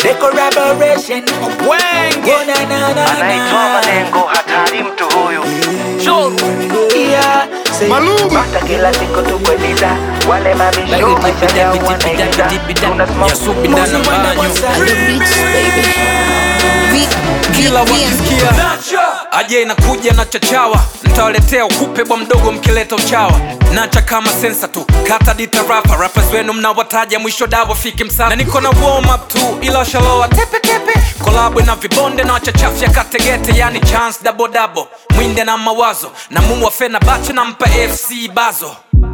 the collaboration. Wenge anaitwa Malengo, hatari mtu huyu. Yeah, say Basta kila siku tukweliza wale mabisho maisha yao wanaigiza. Yasubi ndana banyo kila wakisikia aje inakuja na chachawa, nitawaletea ukupe bwa mdogo mkileta uchawa. Nacha kama sensa tu, kata dita rapa. Rappers wenu mnawataja mwisho dawa fiki msana. Na niko na warm up tu, ila shaloa tepe tepe. Kolabwe na vibonde na wachachafya kategete. Yani chance double double, mwinde na mawazo. Na muwa fena bacho na mpa FC bazo.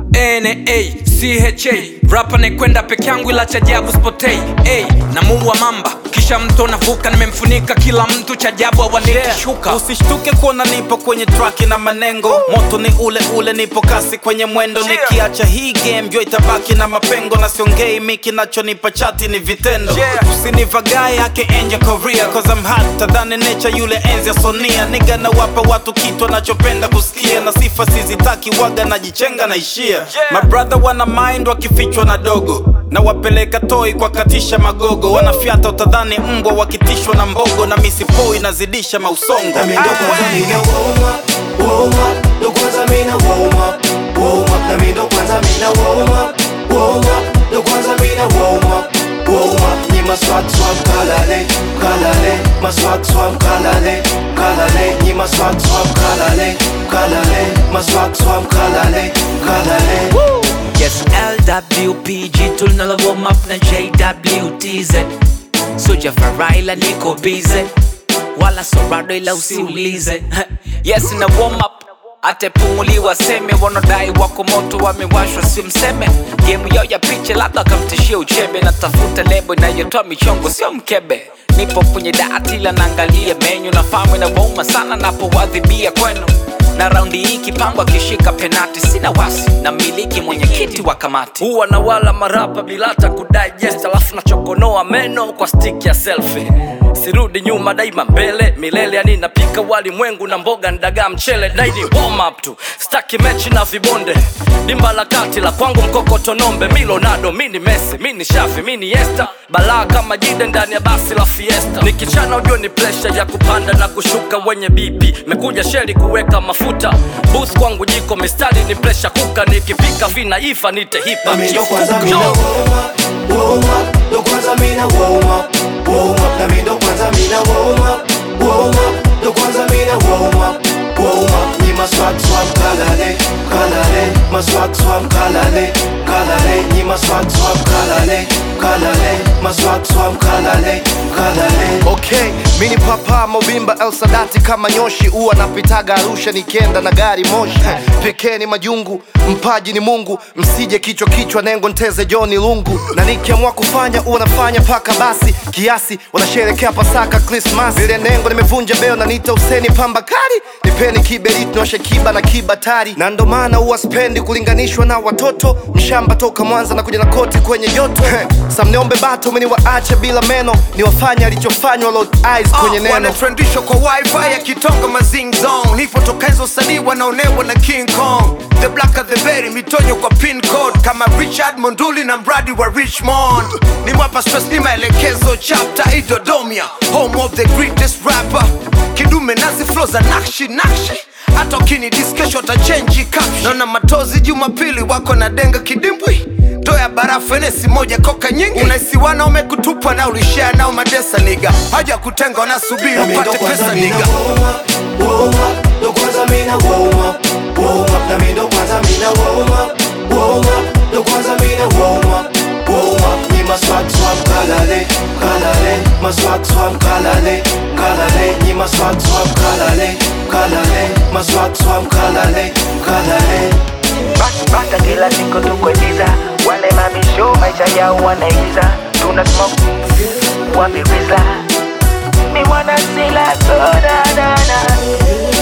NACHA rapa nekwenda peke yangu ila chajabu spotei. Na muwa mamba kisha mto navuka, nimemfunika kila mtu chajabu awanikishuka. Usishtuke kuona nipo kwenye track na manengo. Moto ni ule ule, nipo kasi kwenye mwendo. Nikiacha hii game jua itabaki na mapengo. Na siongei miki nachonipa chati ni vitendo. Usinivagai hake enja Korea, cause I'm hot tadhani nature yule enzi ya Sonia. Nigga na wapa watu kitu wanachopenda kusikia. Na sifa sizitaki waga na jichenga na ishia. My brother wana mind wakifichwa na dogo. Na wapeleka toi kwa katisha magogo. Wanafiata utadhani mbwa wakitishwa na mbogo. Na misipoi nazidisha mausongo. Na mi ndo kwanza mina warm up, ndo kwanza mina warm up. Na mi ndo kwanza mina warm up, ndo kwanza mina warm up. Ni maswag swag kalale, kalale. Maswag swag kalale, kalale. Ni maswag swag kalale, kalale. Maswag swag kalale, kalale. yes, LWPG tunala warm up na JWTZ. Soja Faraila niko busy, wala sorado ila usiulize. Yes na warm up, atepumuliwa seme. Wanodai wako moto wamewashwa si mseme. Game yao ya piche labda kamtishia uchebe. Natafuta lebo inayotoa michongo sio mkebe. Nipo kwenye dati ila naangalia menyu. Na famu inawauma sana napowadhibia kwenu. Na raundi hii kipangwa kishika penati. Sina wasi na miliki mwenye kiti wa kamati. Huwa na wala marapa bila hata kudigest. Alafu na chokonoa meno kwa stick ya selfie. Sirudi nyuma daima mbele milele. Yani napika wali mwengu na mboga ndaga mchele. Daily warm up tu, staki mechi na vibonde. Dimba la kati la kwangu mkokoto nombe. Milonado, mini Messi, mini Shafi, mini Esta. Balaa kama jide ndani ya basi la Fiesta. Nikichana ujue ni pressure ya kupanda na kushuka wenye BP. Mekuja sheli kuweka mafuta. Boost kwangu jiko mistari ni pressure kuka. Nikipika vina ifa nite hipa. Na mi ndo kwanza mina warm up, ndo kwanza mina warm up. Na mi ndo kwanza mina warm up, ndo kwanza mina warm up. Ni maswag swag kalale, kalale. Maswag swag kalale, kalale. Ni maswag swag kalale, kalale. Maswag swag kalale, kalale. Okay, mini papa Movimba El Sadati kama nyoshi. Uwa napitaga Arusha nikienda na gari moshi. Pekeni majungu, mpaji ni Mungu. Msije kichwa kichwa nengo nteze Johnny Lungu. Na nikiamua kufanya uwa nafanya paka basi. Kiasi, wanasherekea Pasaka Christmas. Vile nengo nimevunja beo na nita Useni pamba kari. Nipeni kiberiti noshe kiba na kibatari. Na ndo maana uwa spendi kulinganishwa na watoto. Mshamba toka Mwanza na kuja na koti kwenye joto. Samneombe bato mini waache bila meno. Ni wafanya alichofanywa Lord Eyes kwenye neno. Wanatrendishwa kwa wifi ya kitonga mazing zone. Nipotoka hizo sanii wanaonewa na King Kong. The blacker the berry, mitonyo kwa pin code. Kama Richard Monduli na mradi wa Richmond. Ni mwapa stress ni maelekezo chapter Idodomia, home of the greatest rapper. Kidume nazi flow za nakshi nakshi. Hata ukini diskesho atachange caption. Naona matozi Jumapili wako na denga kidimbwi. Toya barafu enesi moja koka nyingi. Unaisi wana umekutupa na ulishare nao madesa niga. Haja kutenga wanasubiri upate pesa niga. Ndo kwanza mina warm up. Na mi ndo kwanza mina warm up. Ndo kwanza mina warm up. Ni maswag swag kalale, kalale. Maswag swag kalale, kalale. Ni maswag swag kalale, kalale. Maswag swag kalale, kalale. Basta kila siku tukweliza wale mabisho maisha yao wanaigiza. Tuna smoke wapiwiza. Mi wanna see like oh na na na.